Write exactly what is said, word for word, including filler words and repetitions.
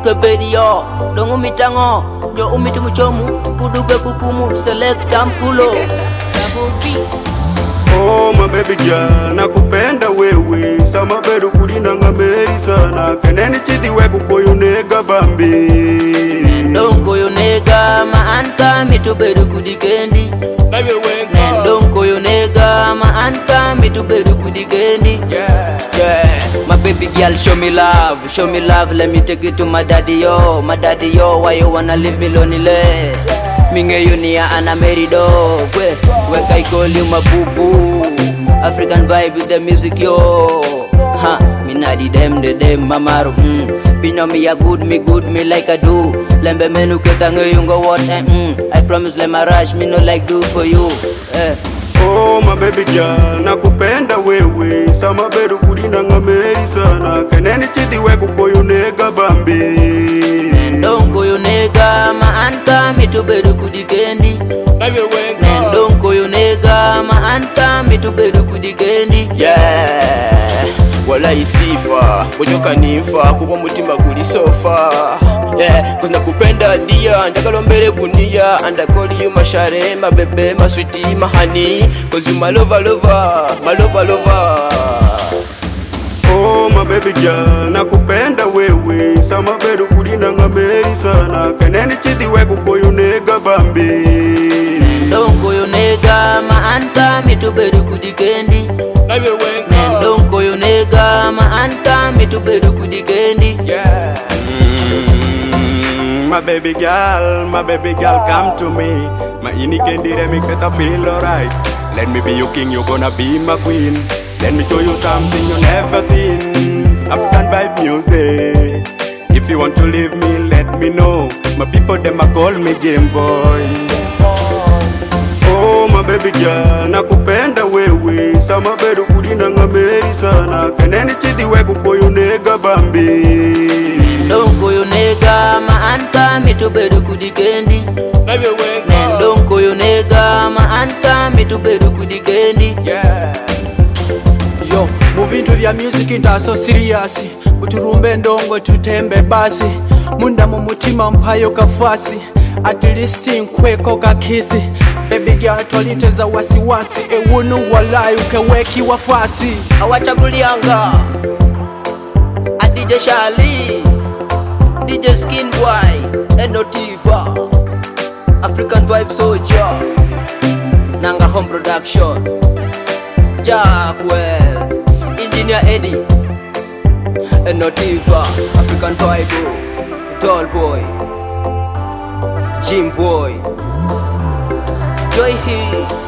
ke bedio dongo mitango yo umitungu chomu kuduga kukumu select ampulo Oh my baby girl, nakupenda wewe sama beru kulina ngameri sana keneni chidi weku koyo nega bambi Nendongo yo nega ma anta mitu beru kudikendi Nendongo yo nega ma anta mitu beru kudikendi Yeah, yeah. My baby girl, show me love, show me love. Let me take it to my daddy yo, my daddy yo. Why you wanna leave me lonely? Minge yunia ana merido, we we I call you my boo boo. African vibe with the music yo. Ha, me nadi dem de dem mamaru. Mm. Pino me a good, me good, me like I do. Lembe menu ketange yungo what? Eh, mm. I promise let my rush me no like do for you. Eh. Oh my baby girl, nakupenda wewe sama beru kulina ngameri sana keneni chidi weku koyo nega bambi Nendongo yo nega ma anta mitu beru kudikendi Nendongo yo nega ma anta mitu beru kudikendi yeah. Wala isifa, bojoka nifa, kuwa mutima kuli sofa. Yeah, cause nakupenda dia, njagalo mbele kunia. And I call you mashare, my baby, my sweetie, my honey. Cause you my lover, lover, my lover, lover. Oh my baby girl, nakupenda wewe sama beru kulina ngameri sana keneni chidi weku koyo nega bambi Nendongo yo nega ma anta mitu beru kudikendi Nendongo yo nega ma anta mitu beru kudikendi Yeah. mm, My baby girl, my baby girl come to me. My ini kendire make it feel alright. Let me be your king, you're gonna be my queen. Let me show you something you never seen. African vibe music. If you want to leave me, let me know. My people them a call me Game Boy. Oh my baby girl, nakupenda wewe sama beru kulina ngameri sana keneni chidi weku koyo nega bambi Nendongo yo nega ma anta mitu beru kudikendi Nendongo yo nega ma anta mitu beru kudikendi Yeah. Yo, mu bintu bya music ntaso serious. Uturumbe ndongo tutembe basi. Munda mu mutima mpayo kafasi. At least nkweko kakisi. Baby girl tolinteza wasiwasi. Ewunu walai ukeweki wafasi. Awachabulianga a D J Charlie, D J Skin Boy, Enotiva, African Vibe Soldier, Nanga Home Production, Jack West, Engineer Eddie, Enotiva, African Vibe, Tall Boy, Jim Boy, Joy He.